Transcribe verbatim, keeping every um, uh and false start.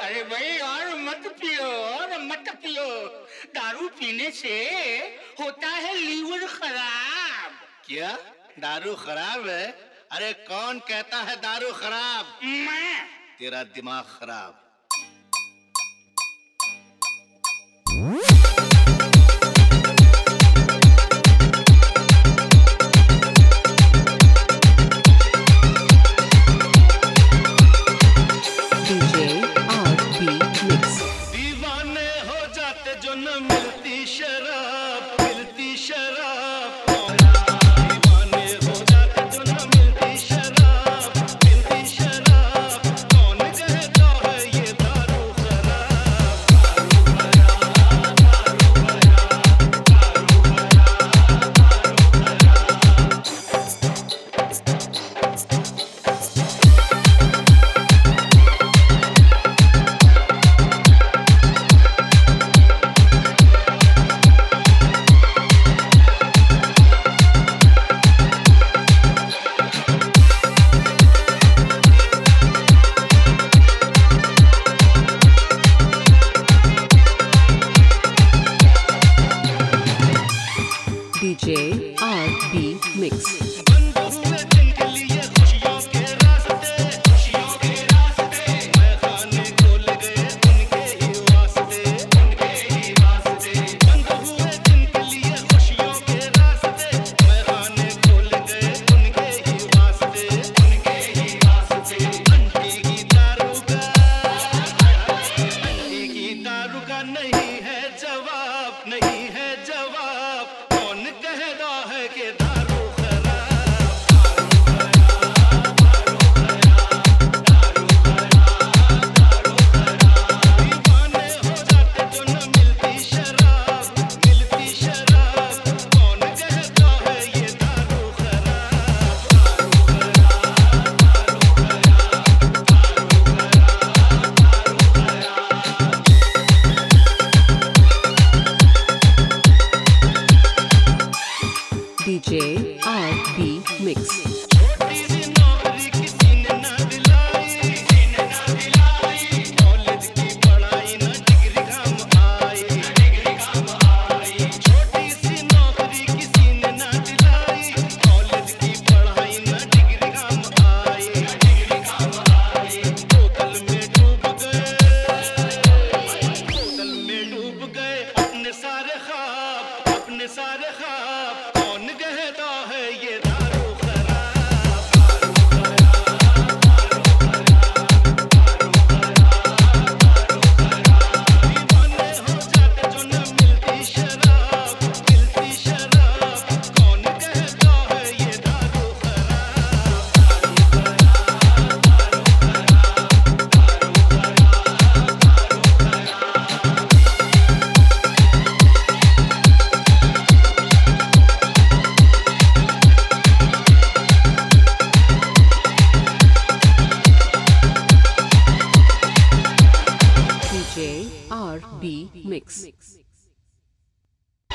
अरे भाई और मत पियो और मत पियो, दारू पीने से होता है लीवर खराब। क्या दारू खराब है? अरे कौन कहता है दारू खराब? मैं। तेरा दिमाग खराब। दीवाने हो जाते जो न मिलती शराब, मिलती शराब। दीवाने हो जाते जो न मिलती शराब, मिलती शराब। कौन कहता है ये दारू खराब? दारू खराब, दारू खराब, दारू D J R B Mix. बंद हुए जिनके लिए खुशियों के रास्ते, खुशियों के रास्ते। मैं खाने खोल गए उनके ही वास्ते, उनके ही वास्ते। बंद हुए जिनके लिए खुशियों के रास्ते, मैं खाने खोल गए उनके ही वास्ते, उनके ही वास्ते। अंटी की दारू का, अंटी की दारू का नहीं है जवाब, नहीं है जवाब। कौन कहता है कि दारू दीवाने हो जाते जो न मिलती शराब, मिलती शराब। कौन कहता है ये दारू D J R B Mix. छोटी सी नौकरी किसी ने ना दिलाई, किसी ने ना दिलाई। कॉलेज की पढ़ाई ना डिग्री काम आई, डिग्री काम आई। छोटी सी नौकरी किसी ने ना दिलाई, कॉलेज की पढ़ाई ना डिग्री काम आई, डिग्री काम आई। बोतल में डूब गए, बोतल में डूब गए अपने सारे ख्वाब, अपने सारे ख्वाब। कौन कहता है ये दारू दीवाने हो जाते जो न मिलती शराब, मिलती शराब। कौन कहता है ये दारू D J R B Mix.